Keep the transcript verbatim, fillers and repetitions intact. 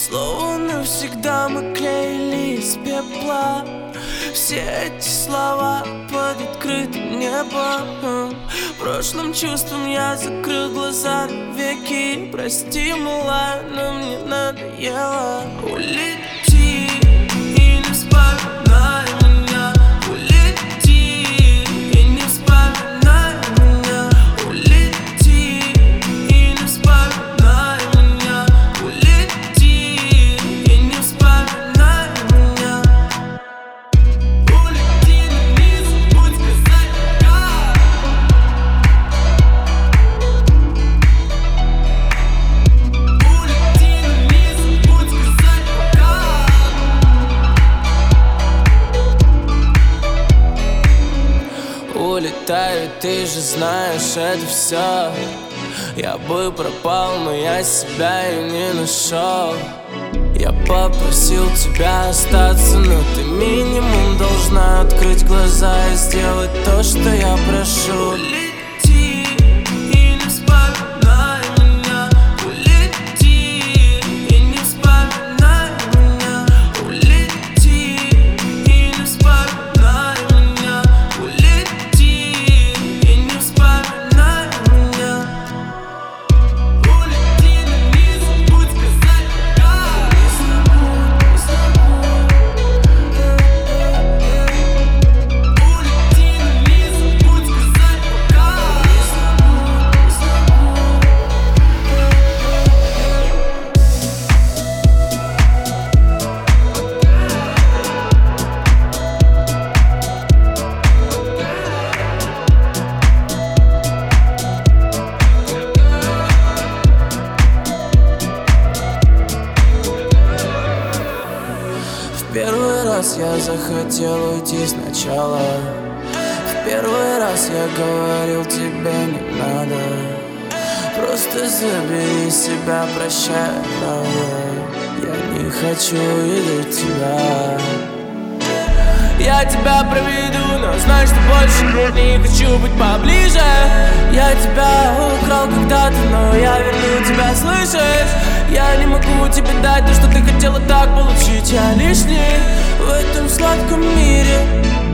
Словно навсегда мы клеили из пепла все эти слова под открытым небом. Прошлым чувством я закрыл глаза навеки. Прости, малая, но мне надоело. Улети и не вспоминай меня. Улети и не вспоминай меня. Улети и не вспоминай меня. Улети и не вспоминай меня. Улети, но не забудь сказать пока. Улети, но не забудь сказать пока. Улетаю, ты же знаешь, это все. Я бы пропал, но я себя и не нашел. Я попросил тебя остаться, но ты минимум должна открыть глаза и сделать то, что я прошу. Улети и не вспоминай меня. Улети и не вспоминай меня. Улети и не вспоминай меня. Улети и не вспоминай меня. Улети, но не забудь сказать пока. Улети, но не забудь сказать пока. В первый раз я захотел уйти сначала. В первый раз я говорил тебе не надо. Просто забери себя, прощай, правда. Я не хочу видеть тебя. Я тебя проведу, но знай, что больше не хочу быть поближе. Я тебя украл когда-то, но я верну тебя, слышишь? Я не могу тебе дать то, что ты хотела так получить. Я лишний в этом сладком мире.